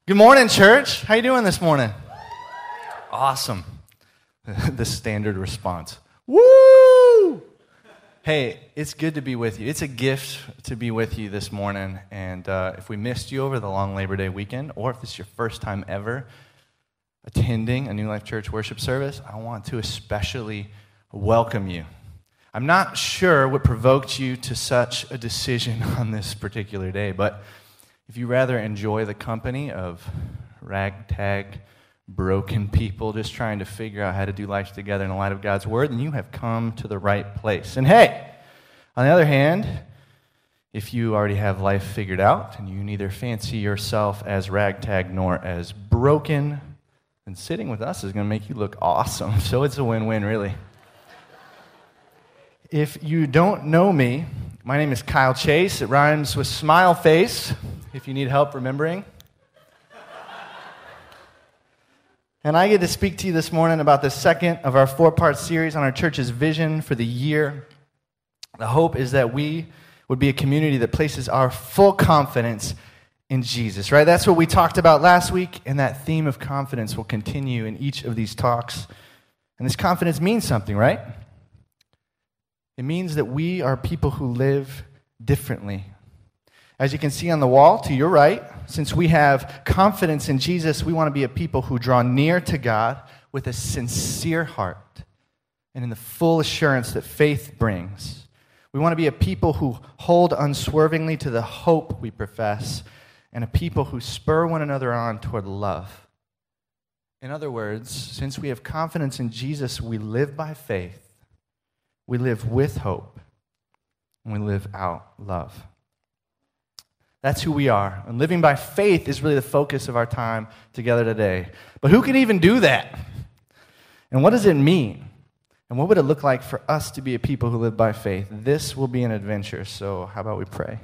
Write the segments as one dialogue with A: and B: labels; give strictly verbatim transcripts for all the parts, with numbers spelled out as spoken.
A: Good morning, church. How you doing this morning? Awesome. The standard response. Woo! Hey, it's good to be with you. It's a gift to be with you this morning. And uh, if we missed you over the long Labor Day weekend, or if it's your first time ever attending a New Life Church worship service, I want to especially welcome you. I'm not sure what provoked you to such a decision on this particular day, but if you rather enjoy the company of ragtag, broken people just trying to figure out how to do life together in the light of God's Word, then you have come to the right place. And hey, on the other hand, if you already have life figured out and you neither fancy yourself as ragtag nor as broken, then sitting with us is going to make you look awesome. So it's a win-win, really. If you don't know me, my name is Kyle Chase. It rhymes with smile face, if you need help remembering. And I get to speak to you this morning about the second of our four-part series on our church's vision for the year. The hope is that we would be a community that places our full confidence in Jesus, right? That's what we talked about last week, and that theme of confidence will continue in each of these talks. And this confidence means something, right? It means that we are people who live differently. As you can see on the wall to your right, since we have confidence in Jesus, we want to be a people who draw near to God with a sincere heart and in the full assurance that faith brings. We want to be a people who hold unswervingly to the hope we profess and a people who spur one another on toward love. In other words, since we have confidence in Jesus, we live by faith. We live with hope, and we live out love. That's who we are. And living by faith is really the focus of our time together today. But who can even do that? And what does it mean? And what would it look like for us to be a people who live by faith? This will be an adventure, so how about we pray?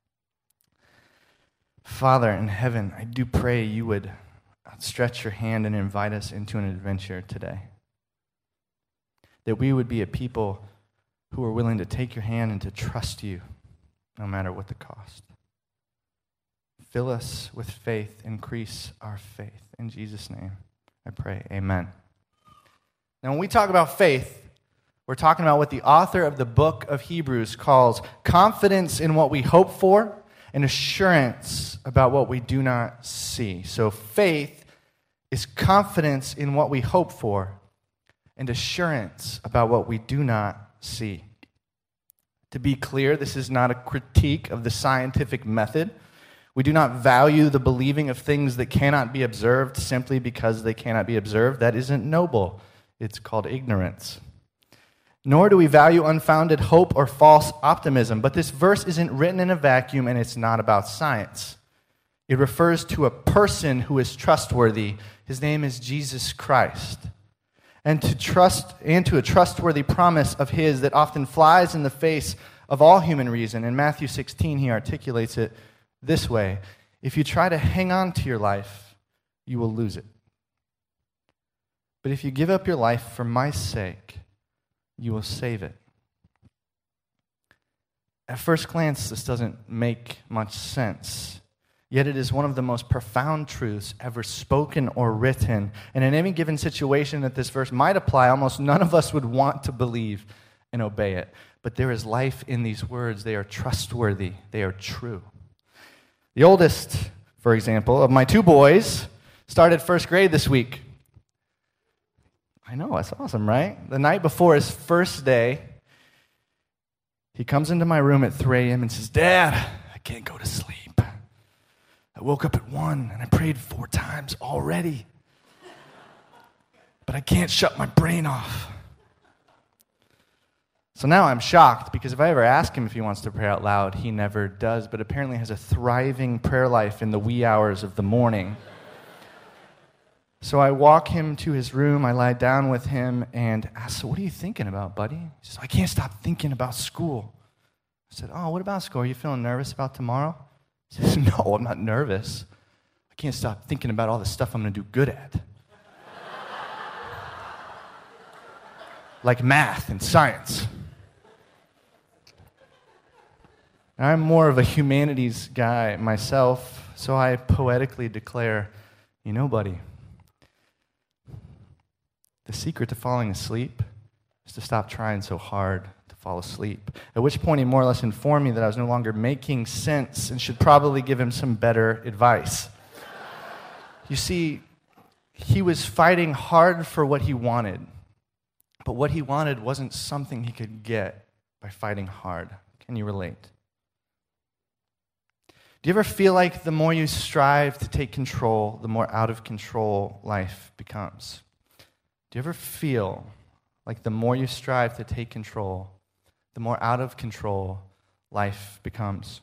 A: Father in heaven, I do pray you would stretch your hand and invite us into an adventure today. That we would be a people who are willing to take your hand and to trust you, no matter what the cost. Fill us with faith, increase our faith. In Jesus' name, I pray, amen. Now, when we talk about faith, we're talking about what the author of the book of Hebrews calls confidence in what we hope for and assurance about what we do not see. So faith is confidence in what we hope for and assurance about what we do not see. To be clear, this is not a critique of the scientific method. We do not value the believing of things that cannot be observed simply because they cannot be observed. That isn't noble. It's called ignorance. Nor do we value unfounded hope or false optimism. But this verse isn't written in a vacuum, and it's not about science. It refers to a person who is trustworthy. His name is Jesus Christ. And to trust and to a trustworthy promise of his that often flies in the face of all human reason. In Matthew sixteen, he articulates it this way: if you try to hang on to your life, you will lose it. But if you give up your life for my sake, you will save it. At first glance, this doesn't make much sense. Yet it is one of the most profound truths ever spoken or written. And in any given situation that this verse might apply, almost none of us would want to believe and obey it. But there is life in these words. They are trustworthy. They are true. The oldest, for example, of my two boys started first grade this week. I know, that's awesome, right? The night before his first day, he comes into my room at three a.m. and says, "Dad, I can't go to sleep. I woke up at one and I prayed four times already. But I can't shut my brain off." So now I'm shocked because if I ever ask him if he wants to pray out loud, he never does, but apparently has a thriving prayer life in the wee hours of the morning. So I walk him to his room, I lie down with him and ask, "So what are you thinking about, buddy?" He says, "I can't stop thinking about school." I said, "Oh, what about school? Are you feeling nervous about tomorrow?" He says, "No, I'm not nervous. I can't stop thinking about all the stuff I'm going to do good at. Like math and science." And I'm more of a humanities guy myself, so I poetically declare, you know, buddy, the secret to falling asleep is to stop trying so hard to fall asleep. At which point he more or less informed me that I was no longer making sense and should probably give him some better advice. You see, he was fighting hard for what he wanted, but what he wanted wasn't something he could get by fighting hard. Can you relate? Do you ever feel like the more you strive to take control, the more out of control life becomes? Do you ever feel like the more you strive to take control, the more out of control life becomes?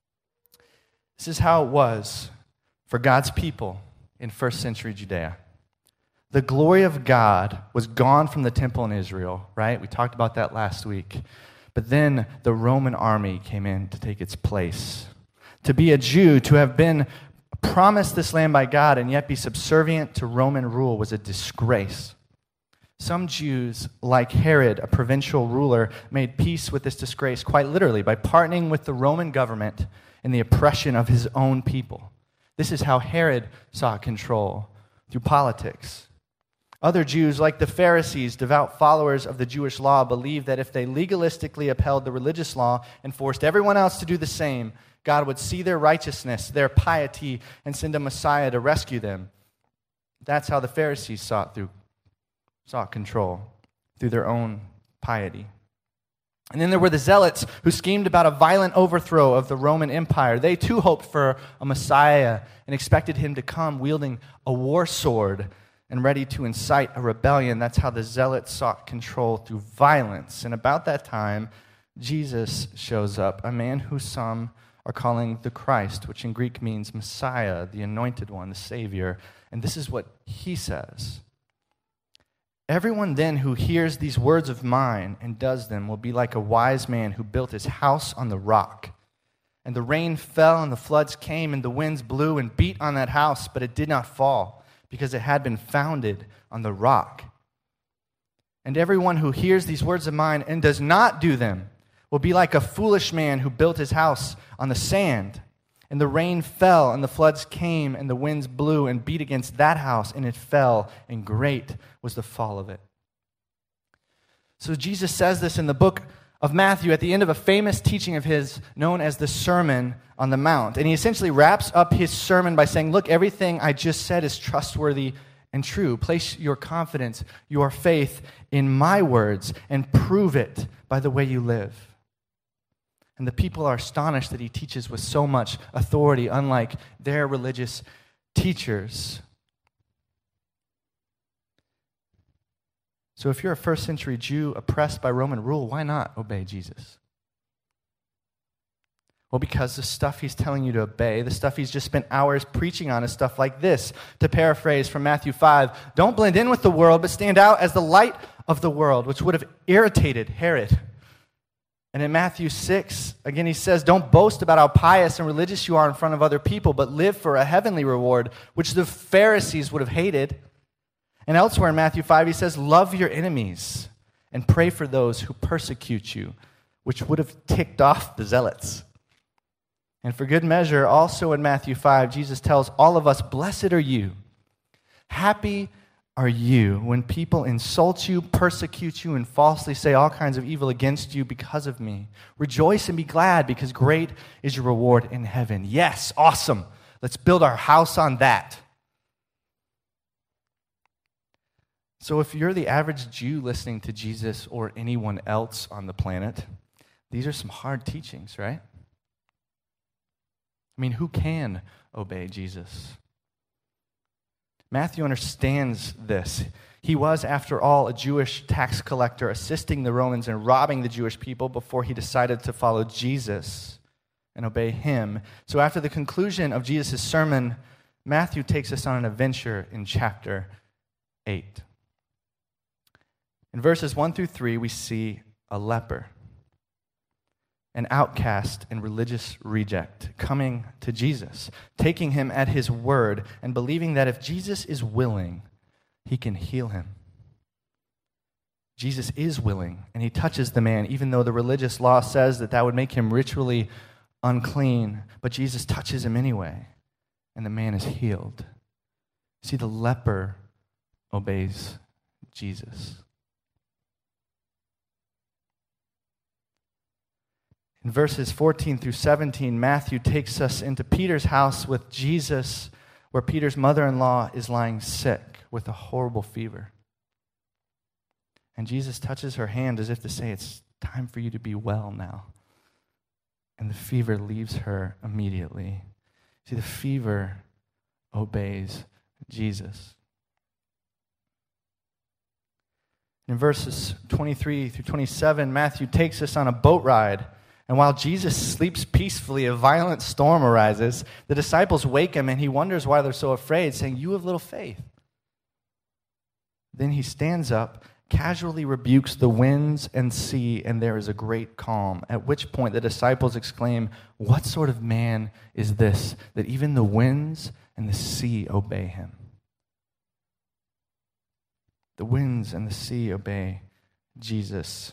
A: This is how it was for God's people in first century Judea. The glory of God was gone from the temple in Israel, right? We talked about that last week. But then the Roman army came in to take its place. To be a Jew, to have been promised this land by God and yet be subservient to Roman rule was a disgrace. Some Jews, like Herod, a provincial ruler, made peace with this disgrace quite literally by partnering with the Roman government in the oppression of his own people. This is how Herod sought control, through politics. Other Jews, like the Pharisees, devout followers of the Jewish law, believed that if they legalistically upheld the religious law and forced everyone else to do the same, God would see their righteousness, their piety, and send a Messiah to rescue them. That's how the Pharisees sought through sought control, through their own piety. And then there were the Zealots who schemed about a violent overthrow of the Roman Empire. They too hoped for a Messiah and expected him to come wielding a war sword and ready to incite a rebellion. That's how the Zealots sought control, through violence. And about that time, Jesus shows up, a man who some are calling the Christ, which in Greek means Messiah, the anointed one, the Savior. And this is what he says. Everyone then who hears these words of mine and does them will be like a wise man who built his house on the rock. And the rain fell and the floods came and the winds blew and beat on that house, but it did not fall because it had been founded on the rock. And everyone who hears these words of mine and does not do them will be like a foolish man who built his house on the sand. And the rain fell, and the floods came, and the winds blew and beat against that house, and it fell, and great was the fall of it. So Jesus says this in the book of Matthew at the end of a famous teaching of his known as the Sermon on the Mount. And he essentially wraps up his sermon by saying, look, everything I just said is trustworthy and true. Place your confidence, your faith in my words, and prove it by the way you live. And the people are astonished that he teaches with so much authority, unlike their religious teachers. So if you're a first century Jew oppressed by Roman rule, why not obey Jesus? Well, because the stuff he's telling you to obey, the stuff he's just spent hours preaching on is stuff like this. To paraphrase from Matthew five, don't blend in with the world, but stand out as the light of the world, which would have irritated Herod. And in Matthew six, again, he says, don't boast about how pious and religious you are in front of other people, but live for a heavenly reward, which the Pharisees would have hated. And elsewhere in Matthew five, he says, love your enemies and pray for those who persecute you, which would have ticked off the Zealots. And for good measure, also in Matthew five, Jesus tells all of us, blessed are you, happy are you when people insult you, persecute you, and falsely say all kinds of evil against you because of me. Rejoice and be glad, because great is your reward in heaven. Yes, awesome. Let's build our house on that. So if you're the average Jew listening to Jesus or anyone else on the planet, these are some hard teachings, right? I mean, who can obey Jesus? Matthew understands this. He was, after all, a Jewish tax collector assisting the Romans in robbing the Jewish people before he decided to follow Jesus and obey him. So after the conclusion of Jesus' sermon, Matthew takes us on an adventure in chapter eight. In verses one through three, we see a leper, an outcast and religious reject, coming to Jesus, taking him at his word and believing that if Jesus is willing, he can heal him. Jesus is willing, and he touches the man, even though the religious law says that that would make him ritually unclean, but Jesus touches him anyway, and the man is healed. See, the leper obeys Jesus. In verses fourteen through seventeen, Matthew takes us into Peter's house with Jesus, where Peter's mother-in-law is lying sick with a horrible fever. And Jesus touches her hand as if to say, it's time for you to be well now. And the fever leaves her immediately. See, the fever obeys Jesus. In verses twenty-three through twenty-seven, Matthew takes us on a boat ride. And while Jesus sleeps peacefully, a violent storm arises. The disciples wake him, and he wonders why they're so afraid, saying, "You have little faith." Then he stands up, casually rebukes the winds and sea, and there is a great calm. At which point the disciples exclaim, "What sort of man is this, that even the winds and the sea obey him?" The winds and the sea obey Jesus.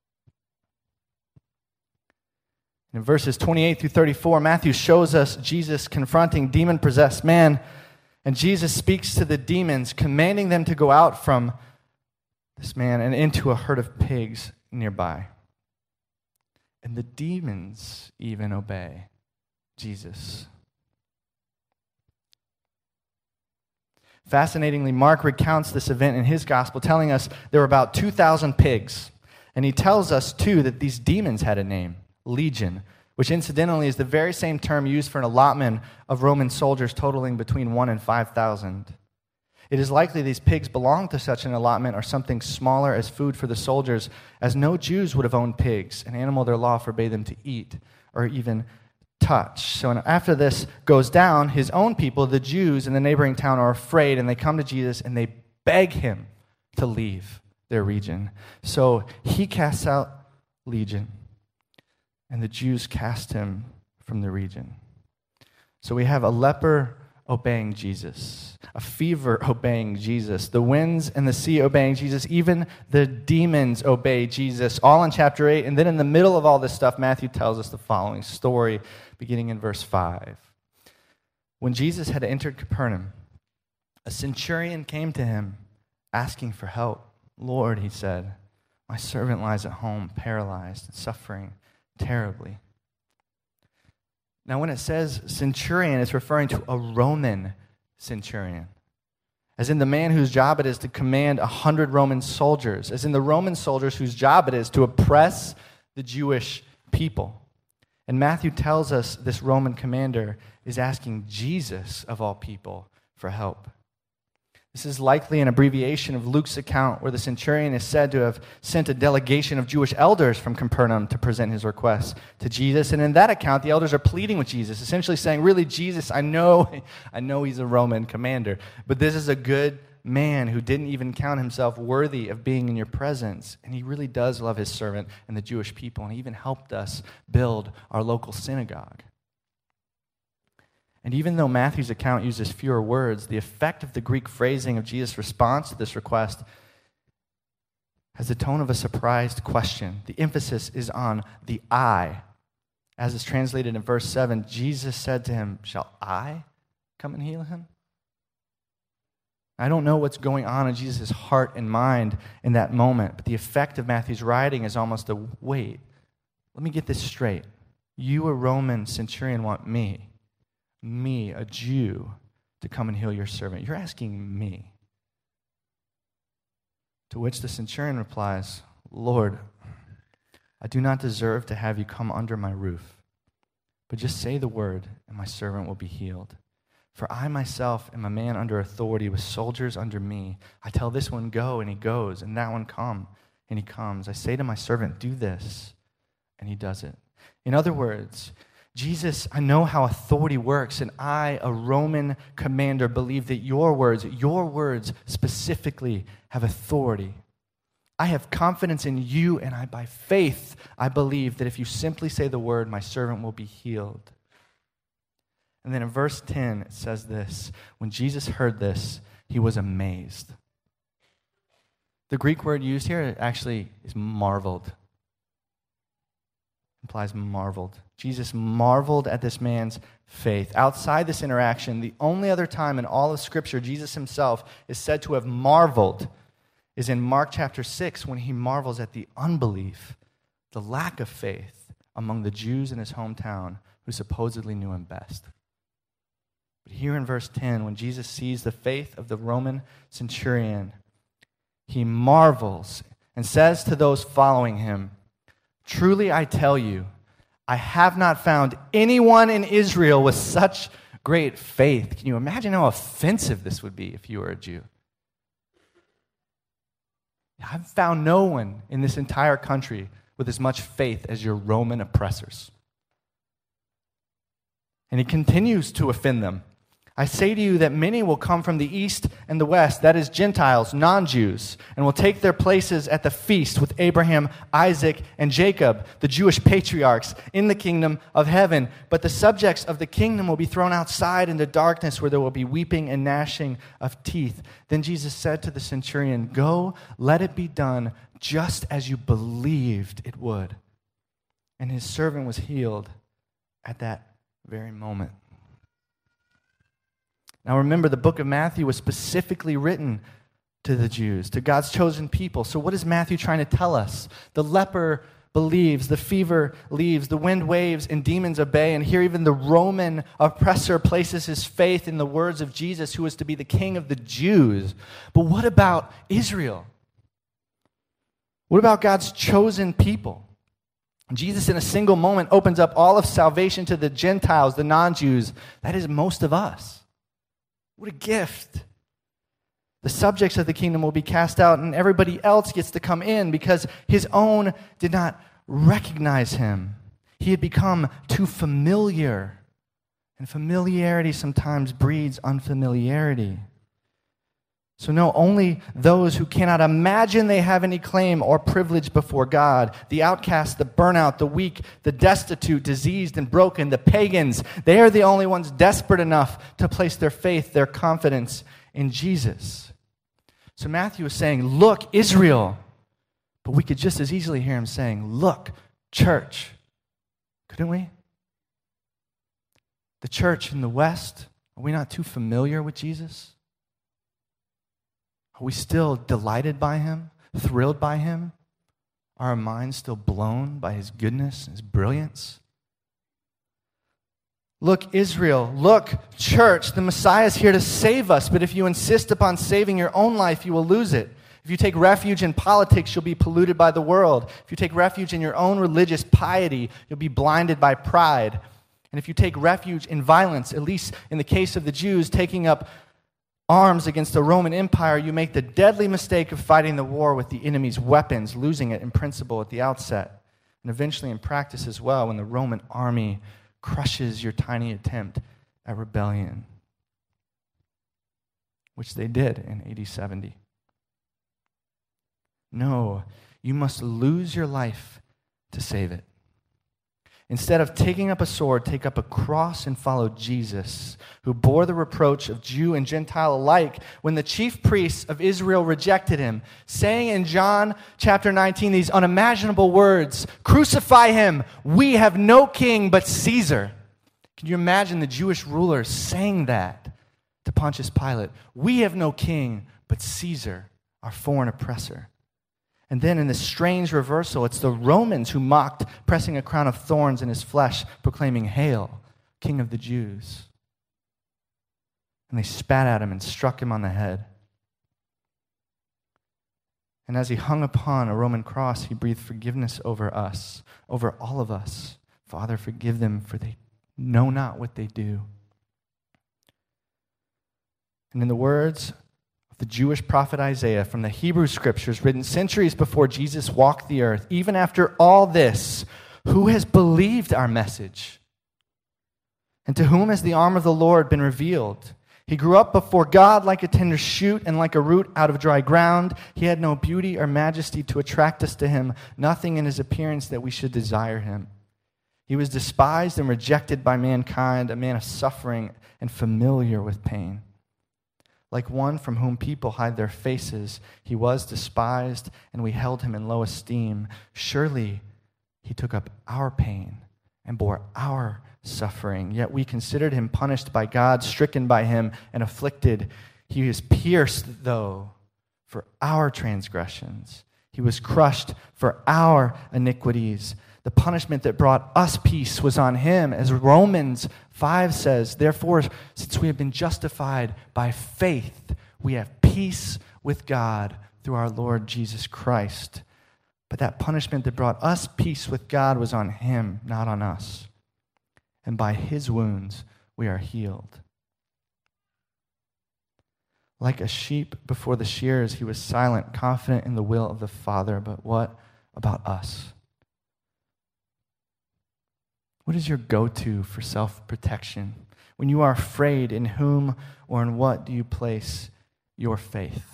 A: In verses twenty-eight through thirty-four, Matthew shows us Jesus confronting demon-possessed man, and Jesus speaks to the demons, commanding them to go out from this man and into a herd of pigs nearby. And the demons even obey Jesus. Fascinatingly, Mark recounts this event in his gospel, telling us there were about two thousand pigs. And he tells us, too, that these demons had a name, Legion, which incidentally is the very same term used for an allotment of Roman soldiers totaling between one and five thousand. It is likely these pigs belonged to such an allotment or something smaller as food for the soldiers, as no Jews would have owned pigs, an animal their law forbade them to eat or even touch. So after this goes down, his own people, the Jews in the neighboring town, are afraid, and they come to Jesus and they beg him to leave their region. So he casts out Legion, and the Jews cast him from the region. So we have a leper obeying Jesus, a fever obeying Jesus, the winds and the sea obeying Jesus, even the demons obey Jesus, all in chapter eight. And then in the middle of all this stuff, Matthew tells us the following story, beginning in verse five. When Jesus had entered Capernaum, a centurion came to him, asking for help. "Lord," he said, "my servant lies at home, paralyzed and suffering terribly." Now, when it says centurion, it's referring to a Roman centurion, as in the man whose job it is to command a hundred Roman soldiers, as in the Roman soldiers whose job it is to oppress the Jewish people. And Matthew tells us this Roman commander is asking Jesus, of all people, for help. This is likely an abbreviation of Luke's account, where the centurion is said to have sent a delegation of Jewish elders from Capernaum to present his request to Jesus. And in that account, the elders are pleading with Jesus, essentially saying, "Really, Jesus, I know, I know he's a Roman commander, but this is a good man who didn't even count himself worthy of being in your presence. And he really does love his servant and the Jewish people, and he even helped us build our local synagogue." And even though Matthew's account uses fewer words, the effect of the Greek phrasing of Jesus' response to this request has the tone of a surprised question. The emphasis is on the I. As is translated in verse seven, Jesus said to him, "Shall I come and heal him?" I don't know what's going on in Jesus' heart and mind in that moment, but the effect of Matthew's writing is almost a, wait, let me get this straight. You, a Roman centurion, want me, me, a Jew, to come and heal your servant. You're asking me. To which the centurion replies, "Lord, I do not deserve to have you come under my roof, but just say the word, and my servant will be healed. For I myself am a man under authority with soldiers under me. I tell this one, go, and he goes, and that one, come, and he comes. I say to my servant, do this, and he does it." In other words, Jesus, I know how authority works, and I, a Roman commander, believe that your words, your words specifically have authority. I have confidence in you, and I, by faith, I believe that if you simply say the word, my servant will be healed. And then in verse ten, it says this: when Jesus heard this, he was amazed. The Greek word used here actually is marveled. implies marveled. Jesus marveled at this man's faith. Outside this interaction, the only other time in all of Scripture Jesus himself is said to have marveled is in Mark chapter six, when he marvels at the unbelief, the lack of faith among the Jews in his hometown who supposedly knew him best. But here in verse ten, when Jesus sees the faith of the Roman centurion, he marvels and says to those following him, "Truly I tell you, I have not found anyone in Israel with such great faith." Can you imagine how offensive this would be if you were a Jew? I've found no one in this entire country with as much faith as your Roman oppressors. And he continues to offend them. "I say to you that many will come from the east and the west, that is Gentiles, non-Jews, and will take their places at the feast with Abraham, Isaac, and Jacob, the Jewish patriarchs, in the kingdom of heaven. But the subjects of the kingdom will be thrown outside into darkness, where there will be weeping and gnashing of teeth." Then Jesus said to the centurion, "Go, let it be done just as you believed it would." And his servant was healed at that very moment. Now remember, the book of Matthew was specifically written to the Jews, to God's chosen people. So what is Matthew trying to tell us? The leper believes, the fever leaves, the wind waves, and demons obey. And here even the Roman oppressor places his faith in the words of Jesus, who is to be the king of the Jews. But what about Israel? What about God's chosen people? Jesus, in a single moment, opens up all of salvation to the Gentiles, the non-Jews. That is most of us. What a gift. The subjects of the kingdom will be cast out, and everybody else gets to come in because his own did not recognize him. He had become too familiar, and familiarity sometimes breeds unfamiliarity. So no, only those who cannot imagine they have any claim or privilege before God, the outcast, the burnout, the weak, the destitute, diseased, and broken, the pagans, they are the only ones desperate enough to place their faith, their confidence in Jesus. So Matthew is saying, "Look, Israel." But we could just as easily hear him saying, "Look, church." Couldn't we? The church in the West, are we not too familiar with Jesus? Are we still delighted by him, thrilled by him? Are our minds still blown by his goodness, his brilliance? Look, Israel, look, church, the Messiah is here to save us, but if you insist upon saving your own life, you will lose it. If you take refuge in politics, you'll be polluted by the world. If you take refuge in your own religious piety, you'll be blinded by pride. And if you take refuge in violence, at least in the case of the Jews, taking up arms against the Roman Empire, you make the deadly mistake of fighting the war with the enemy's weapons, losing it in principle at the outset, and eventually in practice as well when the Roman army crushes your tiny attempt at rebellion, which they did in A D seventy. No, you must lose your life to save it. Instead of taking up a sword, take up a cross and follow Jesus, who bore the reproach of Jew and Gentile alike when the chief priests of Israel rejected him, saying in John chapter nineteen these unimaginable words, "Crucify him, we have no king but Caesar." Can you imagine the Jewish rulers saying that to Pontius Pilate? "We have no king but Caesar, our foreign oppressor." And then in this strange reversal, it's the Romans who mocked, pressing a crown of thorns in his flesh, proclaiming, "Hail, King of the Jews." And they spat at him and struck him on the head. And as he hung upon a Roman cross, he breathed forgiveness over us, over all of us. "Father, forgive them, for they know not what they do." And in the words the Jewish prophet Isaiah from the Hebrew Scriptures, written centuries before Jesus walked the earth, even after all this, who has believed our message? And to whom has the arm of the Lord been revealed? He grew up before God like a tender shoot and like a root out of dry ground. He had no beauty or majesty to attract us to him, nothing in his appearance that we should desire him. He was despised and rejected by mankind, a man of suffering and familiar with pain. Like one from whom people hide their faces, he was despised, and we held him in low esteem. Surely He took up our pain and bore our suffering. Yet we considered him punished by God, stricken by him, and afflicted. He was pierced, though, for our transgressions. He was crushed for our iniquities. The punishment that brought us peace was on him, as Romans five says. Therefore, since we have been justified by faith, we have peace with God through our Lord Jesus Christ. But that punishment that brought us peace with God was on him, not on us. And by his wounds we are healed. Like a sheep before the shearers, he was silent, confident in the will of the Father. But what about us? What is your go-to for self-protection? When you are afraid, in whom or in what do you place your faith?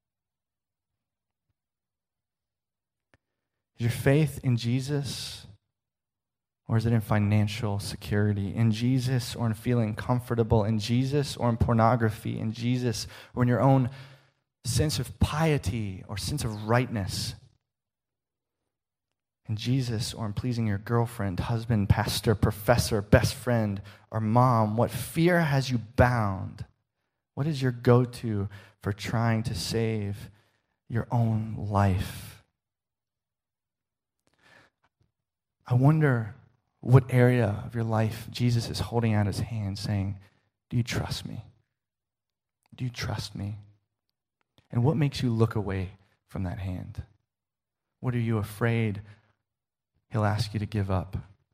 A: Is your faith in Jesus, or is it in financial security? In Jesus, or in feeling comfortable? In Jesus, or in pornography? In Jesus, or in your own sense of piety or sense of rightness? In Jesus, or in pleasing your girlfriend, husband, pastor, professor, best friend, or mom? What fear has you bound? What is your go-to for trying to save your own life? I wonder what area of your life Jesus is holding out his hand saying, do you trust me? Do you trust me? And what makes you look away from that hand? What are you afraid he'll ask you to give up?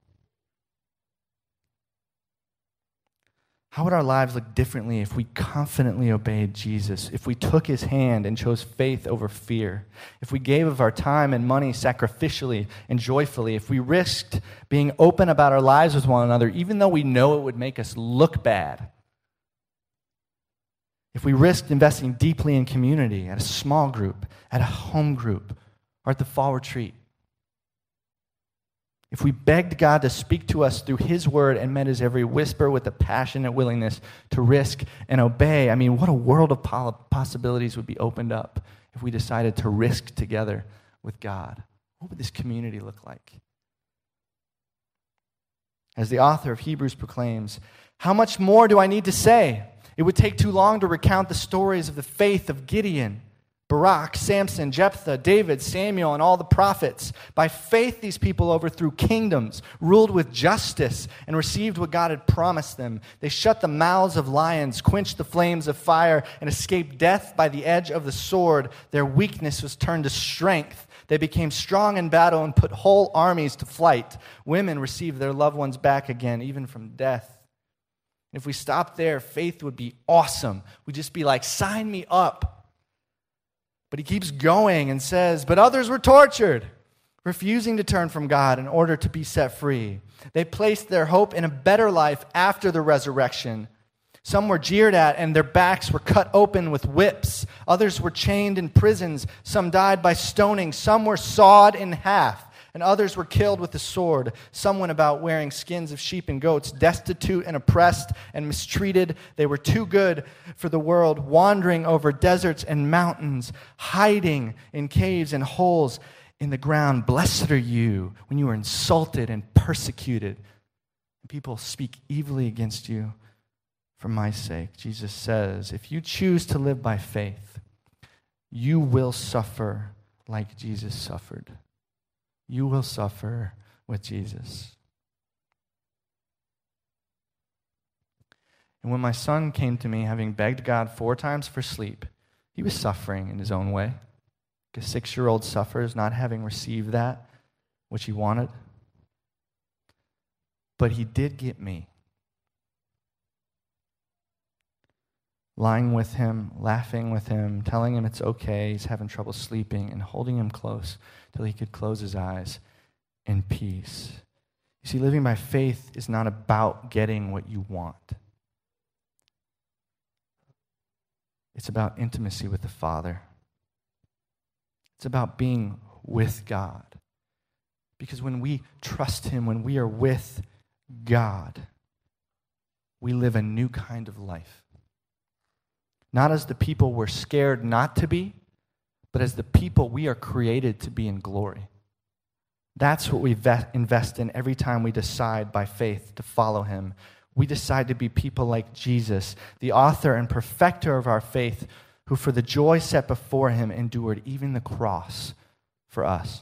A: How would our lives look differently if we confidently obeyed Jesus, if we took his hand and chose faith over fear, if we gave of our time and money sacrificially and joyfully, if we risked being open about our lives with one another, even though we know it would make us look bad, if we risked investing deeply in community, at a small group, at a home group, or at the fall retreat, if we begged God to speak to us through his word and met his every whisper with a passionate willingness to risk and obey, I mean, what a world of possibilities would be opened up if we decided to risk together with God. What would this community look like? As the author of Hebrews proclaims, how much more do I need to say? It would take too long to recount the stories of the faith of Gideon, Barak, Samson, Jephthah, David, Samuel, and all the prophets. By faith, these people overthrew kingdoms, ruled with justice, and received what God had promised them. They shut the mouths of lions, quenched the flames of fire, and escaped death by the edge of the sword. Their weakness was turned to strength. They became strong in battle and put whole armies to flight. Women received their loved ones back again, even from death. If we stopped there, faith would be awesome. We'd just be like, sign me up. But he keeps going and says, but others were tortured, refusing to turn from God in order to be set free. They placed their hope in a better life after the resurrection. Some were jeered at and their backs were cut open with whips. Others were chained in prisons. Some died by stoning. Some were sawed in half. And others were killed with the sword. Some went about wearing skins of sheep and goats, destitute and oppressed and mistreated. They were too good for the world, wandering over deserts and mountains, hiding in caves and holes in the ground. Blessed are you when you are insulted and persecuted. People speak evilly against you for my sake. Jesus says, if you choose to live by faith, you will suffer like Jesus suffered. You will suffer with Jesus. And when my son came to me, having begged God four times for sleep, he was suffering in his own way. Like a six-year-old suffers, not having received that which he wanted. But he did get me. Lying with him, laughing with him, telling him it's okay, he's having trouble sleeping, and holding him close till he could close his eyes in peace. You see, living by faith is not about getting what you want. It's about intimacy with the Father. It's about being with God. Because when we trust him, when we are with God, we live a new kind of life. Not as the people we're scared not to be, but as the people we are created to be in glory. That's what we ve- invest in every time we decide by faith to follow him. We decide to be people like Jesus, the author and perfecter of our faith, who for the joy set before him endured even the cross for us.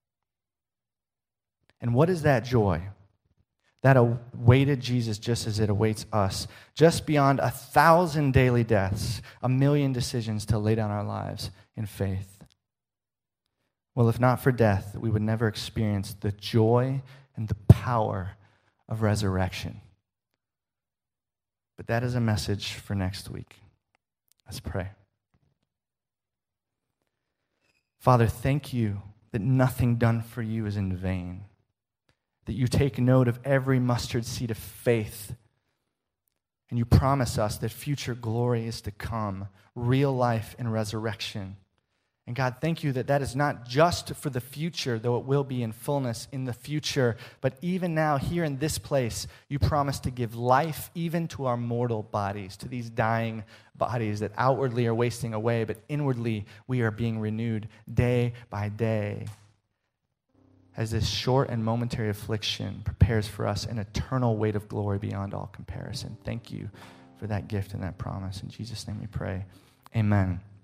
A: And what is that joy? That awaited Jesus just as it awaits us, just beyond a thousand daily deaths, a million decisions to lay down our lives in faith. Well, if not for death, we would never experience the joy and the power of resurrection. But that is a message for next week. Let's pray. Father, thank you that nothing done for you is in vain, that you take note of every mustard seed of faith, and you promise us that future glory is to come, real life and resurrection. And God, thank you that that is not just for the future, though it will be in fullness in the future, but even now, here in this place, you promise to give life even to our mortal bodies, to these dying bodies that outwardly are wasting away, but inwardly we are being renewed day by day, as this short and momentary affliction prepares for us an eternal weight of glory beyond all comparison. Thank you for that gift and that promise. In Jesus' name we pray. Amen.